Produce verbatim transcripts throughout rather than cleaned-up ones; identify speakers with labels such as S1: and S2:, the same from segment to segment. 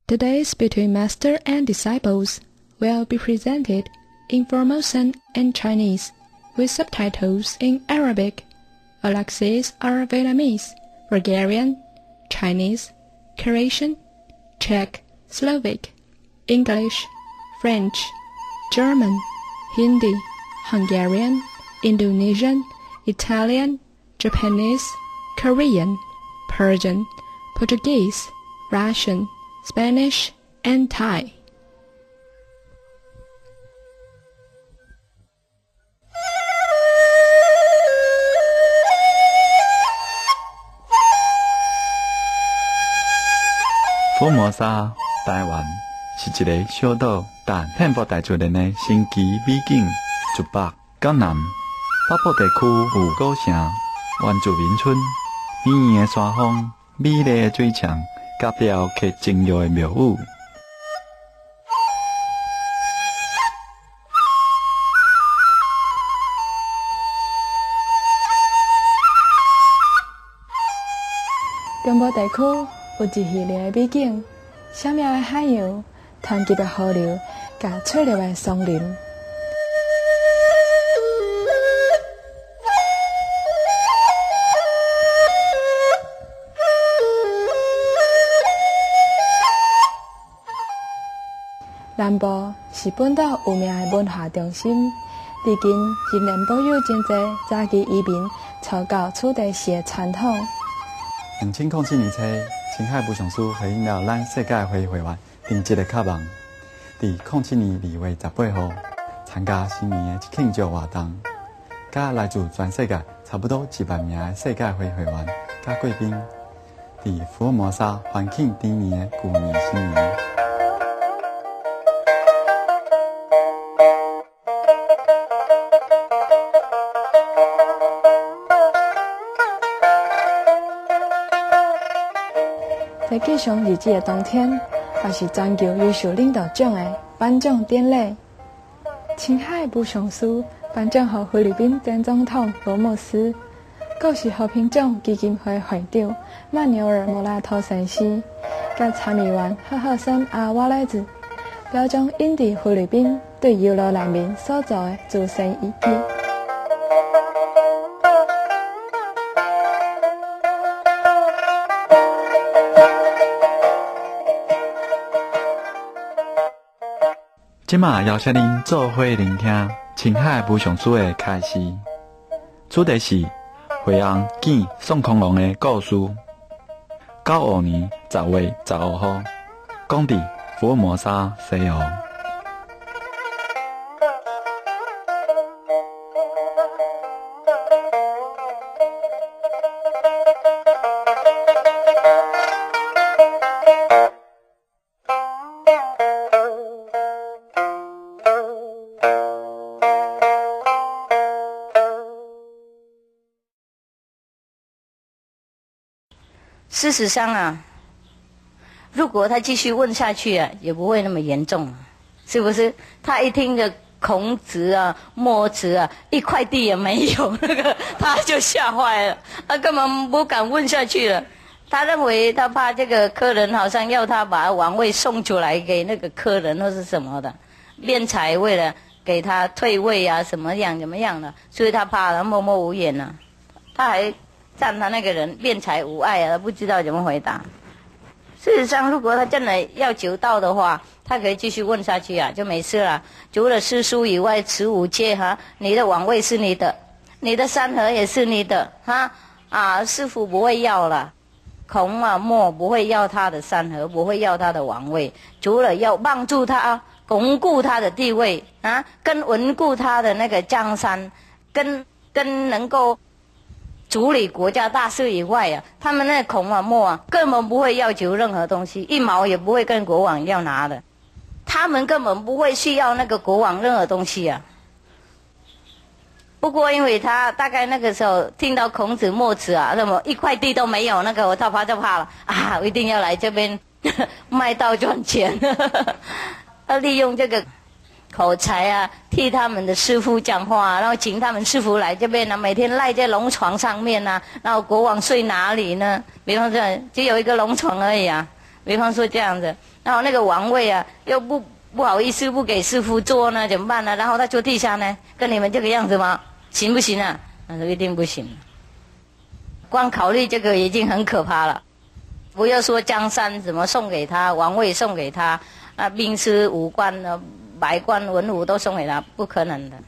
S1: Today's between master and disciples will be presented in Formosan and Chinese with subtitles in Arabic. Alexis are Vietnamese, Bulgarian, Chinese, Croatian, Czech, Slovak, English, French, German, Hindi, Hungarian, Indonesian, Italian, Japanese, Korean, Persian, Portuguese, Russian, Spanish, and Thai.
S2: 福摩沙台湾是一个小岛，但遍布大自然的神奇美景。从北到南，北部地区有古城、原住民村、远远的山峰、美丽的水墙、甲雕刻精妙的庙宇。
S3: 中部地区有一系列的美景，闪耀的海洋、湍急的河流、甲翠绿的松林。南部是本岛有名的文化中心，至今仍然保有真侪早期移民草稿此地时的传统。
S2: 两千零七年初，青海武上师回应了咱世界会会员丁一个渴望，伫零七年二月十八号参加新年的庆祝活动，甲来自全世界差不多一万名的世界会会员甲贵宾，伫福尔摩沙欢庆第一年的旧年新年。
S3: 在继上日子的当天，也是全球优秀领导奖的颁奖典礼。青海武上师颁奖给菲律宾前总统罗莫斯，更是和平奖基金会会长曼纽尔莫拉托先生，甲参议员赫赫森阿瓦莱兹，表彰印地菲律宾对优罗难民所做的自身义举。
S2: 即马邀请您做伙聆听青海武上师的开示，主题是惠阳见宋康龙的故事。九五年十月十五号，讲伫福尔摩沙西湖。
S4: 事实上啊，如果他继续问下去啊，也不会那么严重啊，是不是？他一听着孔子啊、墨子啊，一块地也没有，那个他就吓坏了，他根本不敢问下去了。他认为他怕这个客人好像要他把王位送出来给那个客人或是什么的，敛财为了给他退位啊，什么样怎么样的，所以他怕，他默默无言啊，他还。赞他那个人辩才无碍啊，他不知道怎么回答。事实上，如果他真的要求道的话，他可以继续问下去啊，就没事了。除了诗书以外，此五界哈，你的王位是你的，你的山河也是你的哈啊，师父不会要了，孔啊墨不会要他的山河，不会要他的王位，除了要帮助他巩固他的地位啊，跟稳固他的那个江山，跟跟能够。处理国家大事以外啊，他们那孔啊墨啊根本不会要求任何东西，一毛也不会跟国王要拿的，他们根本不会需要那个国王任何东西啊。不过因为他大概那个时候听到孔子墨子啊，那么一块地都没有，那个我他怕就怕了啊，我一定要来这边卖道赚钱。他利用这个口才啊，替他们的师傅讲话，然后请他们师傅来这边呢，每天赖在龙床上面啊，然后国王睡哪里呢？比方说只有一个龙床而已啊， 比方说这样子，然后那个王位啊，又不不好意思不给师父坐呢，怎么办呢？然后他坐地下呢，跟你们这个样子吗？行不行啊？他说一定不行。光考虑这个已经很可怕了，不要说江山怎么送给他，王位送给他，啊，兵师武官呢，百官文武都送给他，不可能的。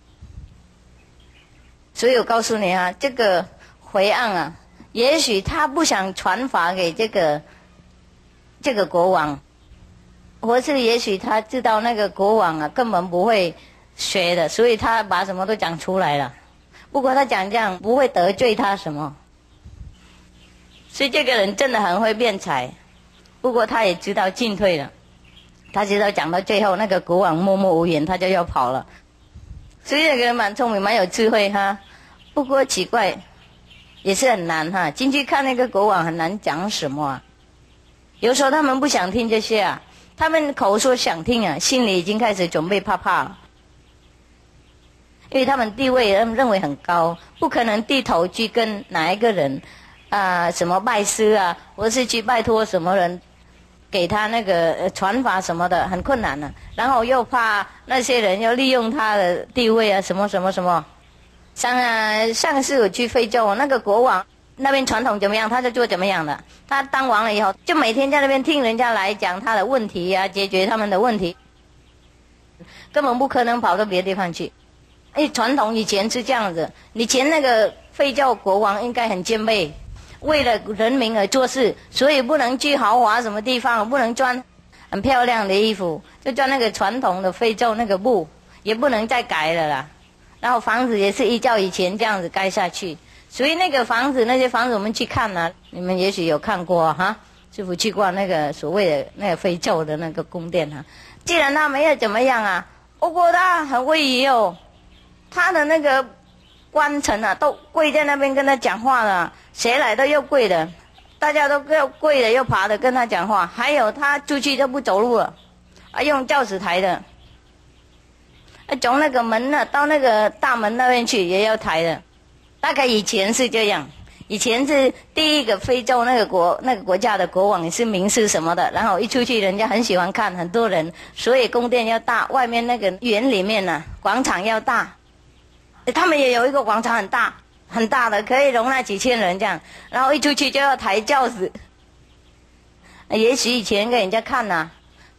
S4: 所以我告诉你啊，这个回岸啊，也许他不想传法给这个这个国王，或是也许他知道那个国王啊根本不会学的，所以他把什么都讲出来了。不过他讲这样不会得罪他什么，所以这个人真的很会辩才。不过他也知道进退了，他知道讲到最后那个国王默默无言，他就要跑了。所以这个人蛮聪明，蛮有智慧哈。不过奇怪，也是很难哈。进去看那个国王很难讲什么啊。有时候他们不想听这些啊，他们口说想听啊，心里已经开始准备怕怕了。因为他们地位认为很高，不可能低头去跟哪一个人啊、呃、什么拜师啊，或是去拜托什么人给他那个、呃、传法什么的，很困难的、啊。然后又怕那些人要利用他的地位啊，什么什么什么。上啊上次我去非洲，那个国王那边传统怎么样，他就做怎么样的。他当王了以后，就每天在那边听人家来讲他的问题啊，解决他们的问题，根本不可能跑到别的地方去。因为传统以前是这样子，以前那个非洲国王应该很谦卑，为了人民而做事，所以不能去豪华什么地方，不能穿很漂亮的衣服，就穿那个传统的非洲那个布，也不能再改了啦。然后房子也是依照以前这样子盖下去，所以那个房子那些房子我们去看啊，你们也许有看过哈，师父去过那个所谓的那个非洲的那个宫殿哈。既然他没有怎么样啊，不过他很威仪哦。他的那个官臣啊，都跪在那边跟他讲话了，谁来都要跪的，大家都要跪的，要爬的跟他讲话。还有他出去都不走路了，啊，用轿子抬的，啊，从那个门呢、啊、到那个大门那边去也要抬的。大概以前是这样，以前是第一个非洲那个国那个国家的国王也是名士什么的，然后一出去人家很喜欢看，很多人，所以宫殿要大，外面那个园里面呢、啊、广场要大。他们也有一个广场很大很大的，可以容纳几千人这样，然后一出去就要抬轿子。也许以前给人家看啊，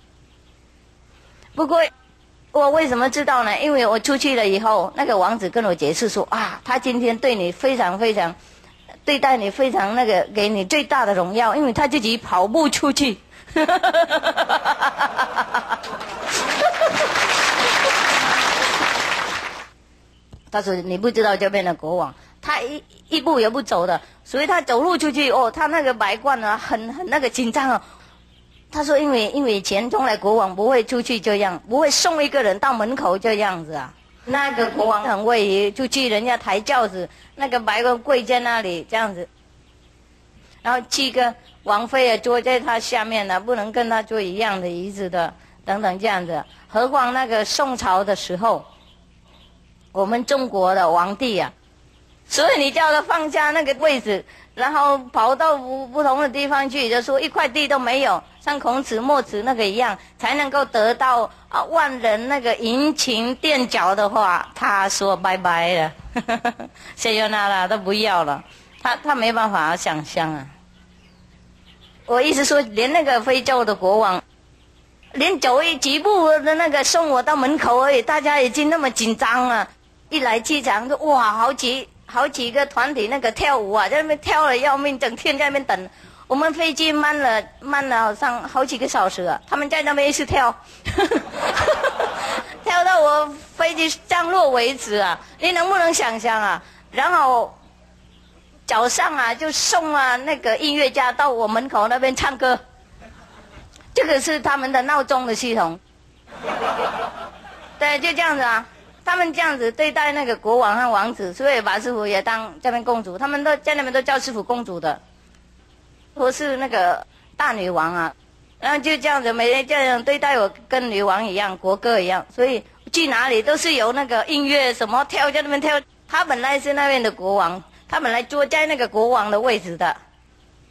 S4: 不过我为什么知道呢？因为我出去了以后，那个王子跟我解释说啊，他今天对你非常非常对待你非常那个，给你最大的荣耀，因为他自己跑步出去。他说你不知道这边的国王，他一一步也不走的，所以他走路出去哦，他那个白冠啊，很很那个紧张啊。他说因为因为以前从来国王不会出去这样，不会送一个人到门口这样子啊。那个国王很威仪，出去人家抬轿子，那个白冠跪在那里这样子，然后七个王妃也坐在他下面呢，不能跟他坐一样的椅子的，等等这样子。何况那个宋朝的时候，我们中国的皇帝啊，所以你叫他放下那个位置，然后跑到不不同的地方去，就说一块地都没有，像孔子墨子那个一样，才能够得到啊万人那个殷勤垫脚的话，他说拜拜了，谢尤那拉都不要了，他他没办法想象啊。我意思说，连那个非洲的国王，连走一几步的那个送我到门口而已，大家已经那么紧张了。一来机场就哇，好几好几个团体那个跳舞啊，在那边跳了要命，整天在那边等。我们飞机慢了慢了好像好几个小时啊，他们在那边一直跳，跳到我飞机降落为止啊！你能不能想象啊？然后早上啊就送啊那个音乐家到我门口那边唱歌，这个是他们的闹钟的系统。对，就这样子啊。他们这样子对待那个国王和王子，所以把师父也当这边公主，他们都在那边都叫师父公主的，或是那个大女王啊，然后就这样子每天这样对待我，跟女王一样，国歌一样，所以去哪里都是有那个音乐什么跳在那边跳。他本来是那边的国王，他本来坐在那个国王的位置的，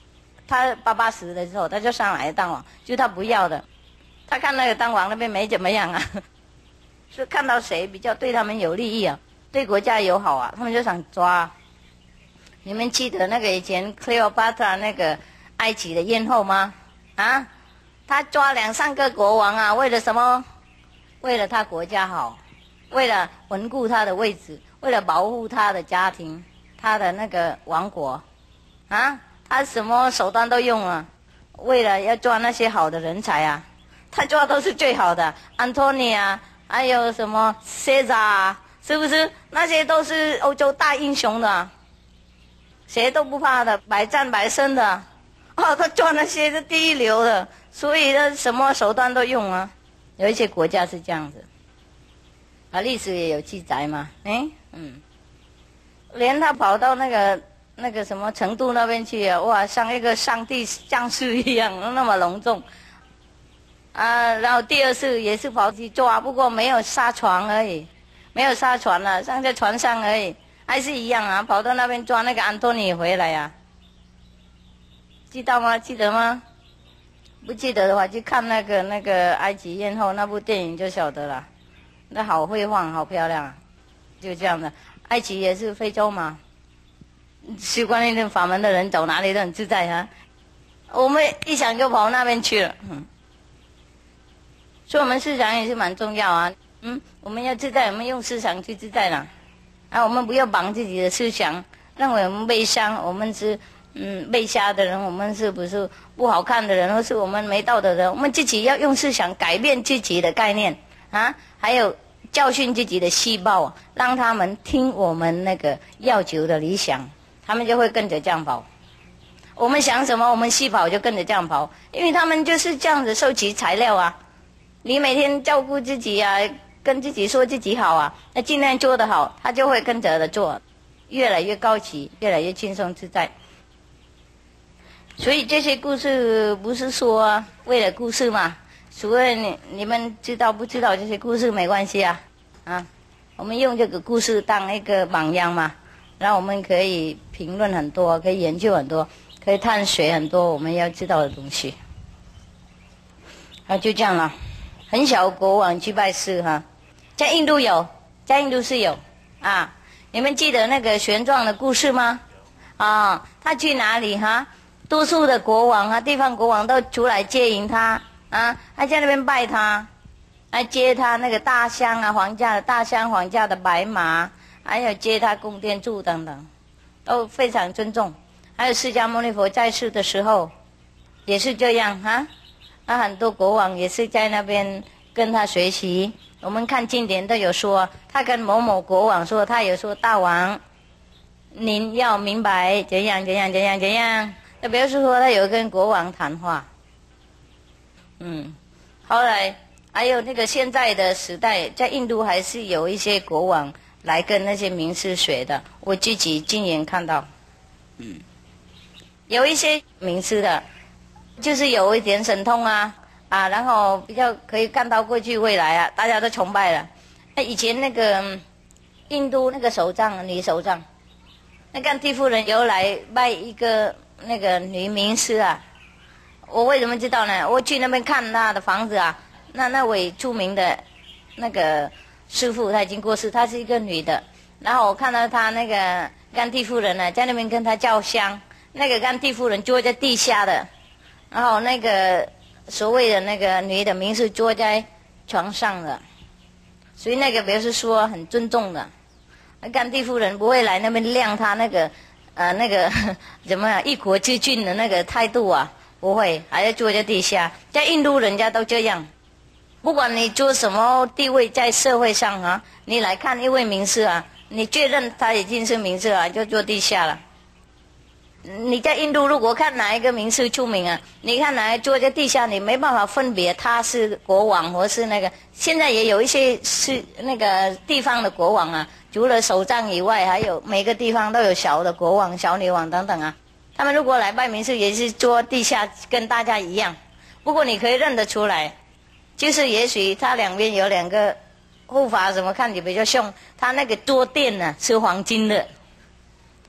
S4: 他八八十的时候，他就上来当王，就他不要的。他看那个当王那边没怎么样啊，是看到谁比较对他们有利益啊，对国家友好啊，他们就想抓。你们记得那个以前 Cleopatra 那个埃及的艳后吗？啊，他抓两三个国王啊，为了什么？为了他国家好，为了稳固他的位置，为了保护他的家庭，他的那个王国，啊，他什么手段都用啊，为了要抓那些好的人才啊，他抓都是最好的，安东尼啊，还有什么塞扎啊，是不是？那些都是欧洲大英雄的，谁都不怕的，百战百胜的，哦，他抓那些是第一流的，所以他什么手段都用啊。有一些国家是这样子，啊，历史也有记载嘛，哎，嗯，连他跑到那个那个什么成都那边去啊，哇，像一个上帝降世一样，那么隆重，啊，然后第二次也是跑去抓，不过没有杀船而已，没有杀船了，上在船上而已，还是一样啊，跑到那边抓那个安东尼回来啊，知道吗？记得吗？不记得的话，去看那个那个埃及艳后那部电影就晓得了。那好会晃，好漂亮啊，就这样的。埃及也是非洲嘛，习惯一点法门的人走哪里都很自在啊。我们一想就跑那边去了，嗯。所以我们思想也是蛮重要啊，嗯，我们要自在，我们用思想去自在了，啊，我们不要绑自己的思想，认为我们悲伤，我们是。嗯，被瞎的人，我们是不是不好看的人，或是我们没道德的人？我们自己要用思想改变自己的概念啊，还有教训自己的细胞，让他们听我们那个要求的理想，他们就会跟着这样跑。我们想什么，我们细胞就跟着这样跑，因为他们就是这样子收集材料啊。你每天照顾自己啊，跟自己说自己好啊，那尽量做得好，他就会跟着的做，越来越高级，越来越轻松自在。所以这些故事不是说为了故事嘛，所以你你们知道不知道这些故事没关系啊，啊，我们用这个故事当一个榜样嘛，然后我们可以评论很多，可以研究很多，可以探索很多我们要知道的东西。啊，就这样了。很小国王去拜师哈，在印度有，在印度是有啊。你们记得那个玄奘的故事吗？啊，他去哪里哈？多数的国王啊，地方国王都出来接迎他啊，还在那边拜他，还接他那个大香啊，皇家的大香，皇家的白马，还有接他宫殿住等等，都非常尊重。还有释迦牟尼佛在世的时候，也是这样哈、啊。那很多国王也是在那边跟他学习。我们看经典都有说，他跟某某国王说，他有说大王，您要明白怎样怎样怎样怎样。那比如说他有跟国王谈话，嗯，后来还有那个现在的时代，在印度还是有一些国王来跟那些名师学的，我自己亲眼看到，嗯，有一些名师的，就是有一点神通啊啊，然后比较可以看到过去未来啊，大家都崇拜了。那以前那个印度那个首相女首相，那甘地夫人有来拜一个。那个女名师啊，我为什么知道呢？我去那边看她的房子啊，那那位著名的那个师傅他已经过世，她是一个女的。然后我看到她那个甘地夫人呢，在那边跟她叫香，那个甘地夫人坐在地下的，然后那个所谓的那个女的名士坐在床上的，所以那个表示说很尊重的。甘地夫人不会来那边晾她那个。呃，那个怎么一国之君的那个态度啊，不会，还要坐在地下。在印度人家都这样，不管你做什么地位在社会上啊，你来看一位名士啊，你确认他已经是名士了，就坐地下了。你在印度如果看哪一个名士出名啊，你看哪一坐在地下，你没办法分别他是国王或是那个。现在也有一些是那个地方的国王啊。除了首长以外，还有每个地方都有小的国王、小女王等等啊。他们如果来拜名士，也是坐地下，跟大家一样。不过你可以认得出来，就是也许他两边有两个护法，什么看起比较凶。他那个坐垫呢是黄金的，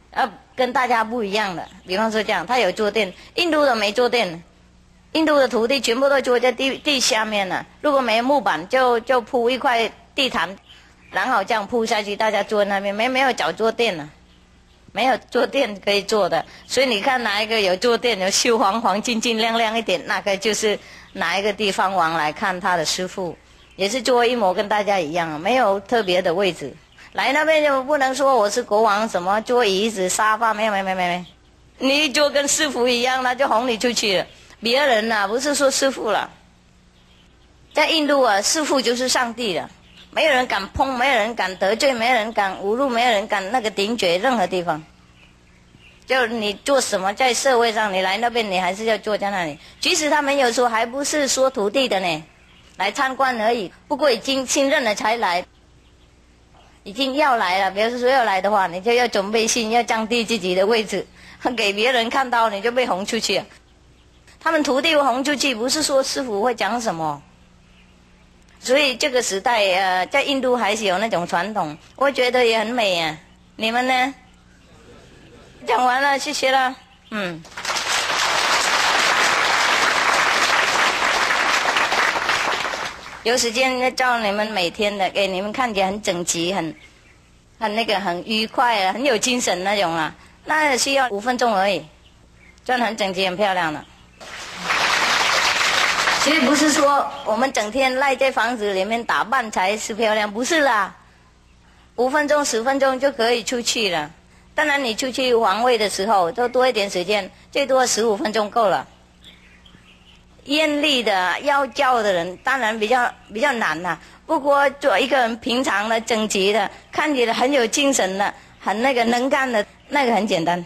S4: 呃，跟大家不一样的。比方说这样，他有坐垫，印度的没坐垫，印度的土地全部都坐在地地下面了。如果没有木板，就就铺一块地毯，然后这样铺下去，大家坐那边，没没有脚坐垫了。没有坐垫可以坐的，所以你看哪一个有坐垫，有绣黄黄金金亮亮一点，那个就是哪一个地方王来看他的师父，也是坐一模跟大家一样，没有特别的位置。来那边就不能说我是国王，什么坐椅子沙发，没有没有没有没有，你一坐跟师父一样，他就哄你出去了。别人呐、啊，不是说师父了，在印度啊，师父就是上帝了。没有人敢碰，没有人敢得罪，没有人敢侮辱，没有人敢那个顶嘴任何地方。就你做什么，在社会上，你来那边，你还是要坐在那里。即使他们有时候还不是说徒弟的呢，来参观而已。不过已经信任了才来，已经要来了。比如说要来的话，你就要准备心，要降低自己的位置，给别人看到你就被轰出去了。他们徒弟轰出去，不是说师父会讲什么。所以这个时代，呃，在印度还是有那种传统，我觉得也很美啊。你们呢？讲完了，谢谢了。嗯。有时间照你们每天的，给你们看起来很整齐，很很那个很愉快啊，很有精神那种啊。那需要五分钟而已，这样很整齐，很漂亮的。所以不是说我们整天赖在房子里面打扮才是漂亮，不是啦。五分钟、十分钟就可以出去了。当然，你出去环卫的时候，就多一点时间，最多十五分钟够了。艳丽的、要教的人，当然比较比较难啦、啊。不过做一个人平常的、整齐的，看起来很有精神的、很那个能干的，那个很简单。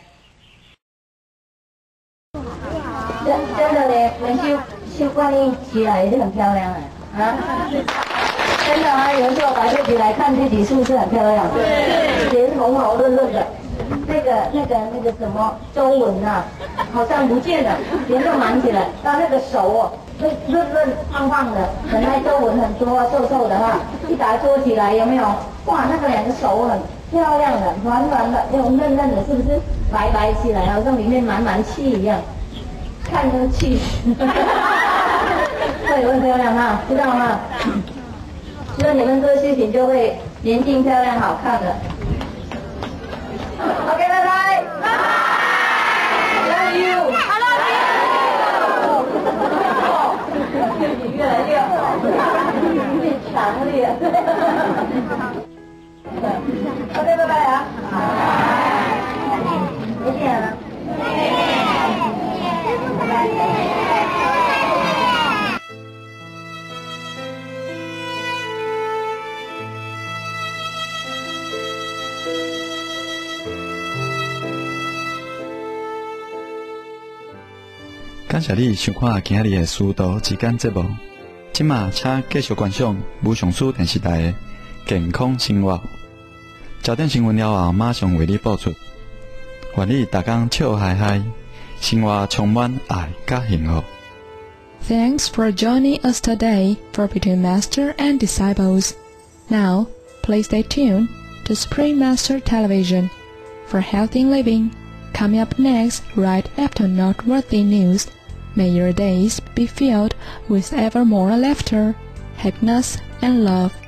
S4: 真真的嘞，文修。修观音起来也是很漂亮的啊！真的啊，有时候摆自己来看自己是不是很漂亮？对，脸红红润润的，那个那个那个什么皱纹啊，好像不见了，脸都满起来。到那个手哦，润润润胖胖的，本来皱纹很多、瘦瘦的哈，一打坐起来有没有？哇，那个两个手很漂亮的，软软的，那种嫩嫩的，是不是白白起来，好像里面满满气一样？看着气会很漂亮哈，知道吗？所以你们做事情就会年轻漂亮好看的。OK， 拜拜。Love you。I love you。你越来越好，越强烈。OK， 拜拜啊。再见啊。
S2: 感谢你收看今日的师徒之间节目。今嘛，请继续观赏无上师电视台的健康生活。焦点新闻了后，马上为你播出。愿你大家笑嗨嗨，生活充满爱甲幸福。
S1: Thanks for joining us today for Between Master and Disciples. Now, please stay tuned to Supreme Master Television for healthy living. Coming up next, right after noteworthy news, may your days be filled with ever more laughter, happiness, and love.